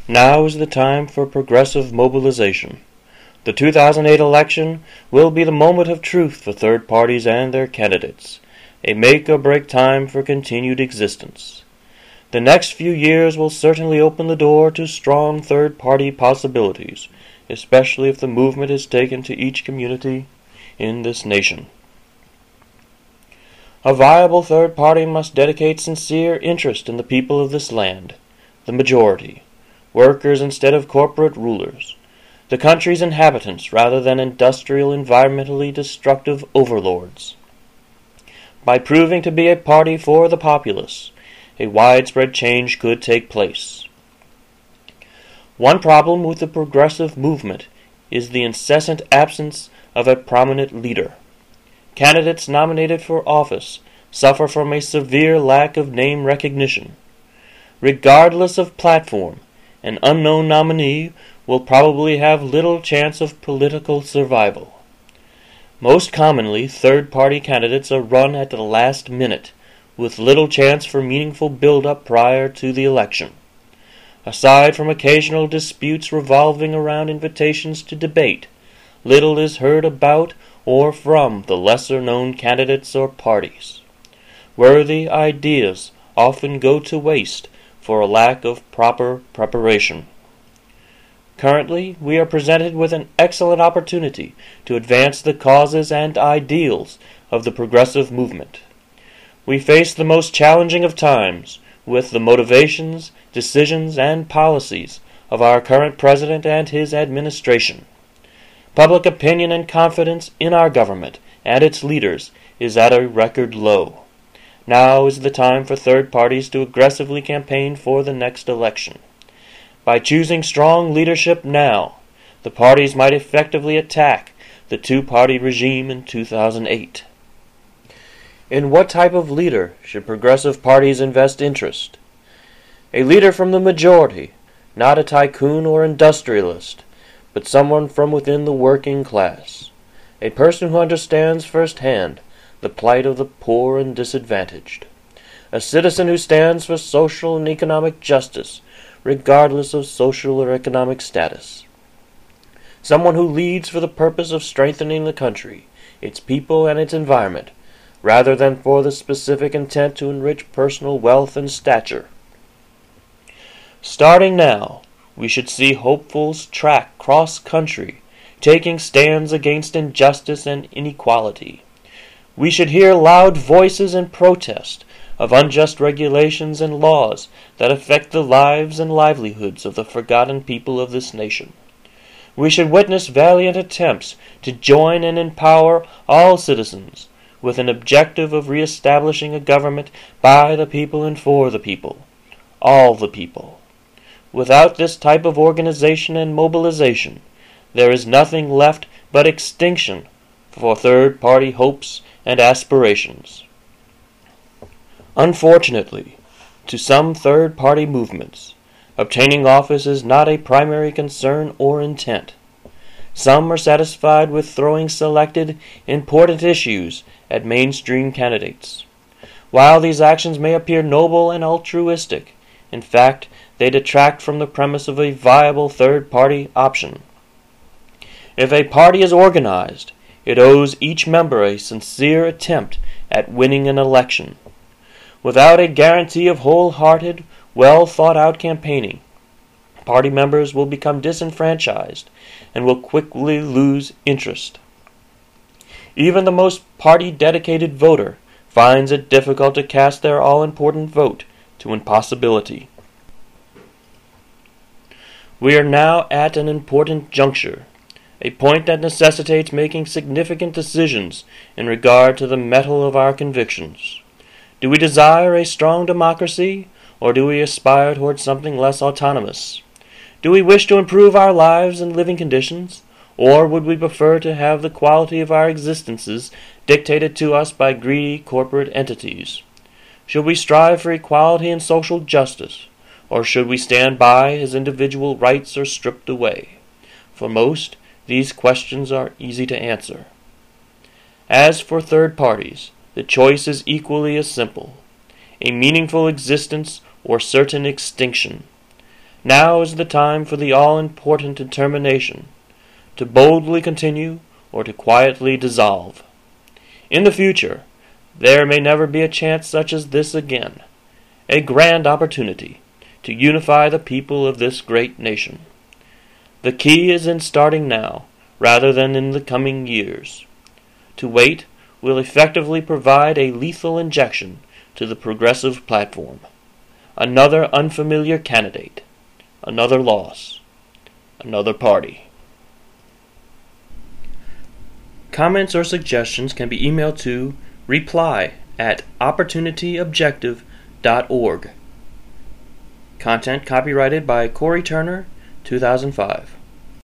Now is the time for progressive mobilization. The 2008 election will be the moment of truth for third parties and their candidates, a make-or-break time for continued existence. The next few years will certainly open the door to strong third-party possibilities, especially if the movement is taken to each community in this nation. A viable third party must dedicate sincere interest in the people of this land, the majority, workers instead of corporate rulers, the country's inhabitants rather than industrial, environmentally destructive overlords. By proving to be a party for the populace, a widespread change could take place. One problem with the progressive movement is the incessant absence of a prominent leader. Candidates nominated for office suffer from a severe lack of name recognition. Regardless of platform, an unknown nominee will probably have little chance of political survival. Most commonly, third-party candidates are run at the last minute, with little chance for meaningful build-up prior to the election. Aside from occasional disputes revolving around invitations to debate, little is heard about or from the lesser-known candidates or parties. Worthy ideas often go to waste for a lack of proper preparation. Currently, we are presented with an excellent opportunity to advance the causes and ideals of the progressive movement. We face the most challenging of times with the motivations, decisions, and policies of our current president and his administration. Public opinion and confidence in our government and its leaders is at a record low. Now is the time for third parties to aggressively campaign for the next election. By choosing strong leadership now, the parties might effectively attack the two-party regime in 2008. In what type of leader should progressive parties invest interest? A leader from the majority, not a tycoon or industrialist, but someone from within the working class, a person who understands firsthand the plight of the poor and disadvantaged, a citizen who stands for social and economic justice, regardless of social or economic status, someone who leads for the purpose of strengthening the country, its people, and its environment, rather than for the specific intent to enrich personal wealth and stature. Starting now, we should see hopefuls track cross-country, taking stands against injustice and inequality. We should hear loud voices in protest of unjust regulations and laws that affect the lives and livelihoods of the forgotten people of this nation. We should witness valiant attempts to join and empower all citizens with an objective of reestablishing a government by the people and for the people, all the people. Without this type of organization and mobilization, there is nothing left but extinction for third-party hopes and aspirations. Unfortunately, to some third-party movements, obtaining office is not a primary concern or intent. Some are satisfied with throwing selected, important issues at mainstream candidates. While these actions may appear noble and altruistic, in fact, they detract from the premise of a viable third-party option. If a party is organized, it owes each member a sincere attempt at winning an election. Without a guarantee of wholehearted, well-thought-out campaigning, party members will become disenfranchised and will quickly lose interest. Even the most party-dedicated voter finds it difficult to cast their all-important vote to impossibility. We are now at an important juncture, a point that necessitates making significant decisions in regard to the mettle of our convictions. Do we desire a strong democracy, or do we aspire towards something less autonomous? Do we wish to improve our lives and living conditions, or would we prefer to have the quality of our existences dictated to us by greedy corporate entities? Should we strive for equality and social justice, or should we stand by as individual rights are stripped away? For most, these questions are easy to answer. As for third parties, the choice is equally as simple: a meaningful existence or certain extinction. Now is the time for the all-important determination to boldly continue or to quietly dissolve. In the future, there may never be a chance such as this again, a grand opportunity to unify the people of this great nation. The key is in starting now, rather than in the coming years. To wait will effectively provide a lethal injection to the progressive platform. Another unfamiliar candidate, another loss, another party. Comments or suggestions can be emailed to reply@opportunityobjective.org. Content copyrighted by Corey Turner, 2005.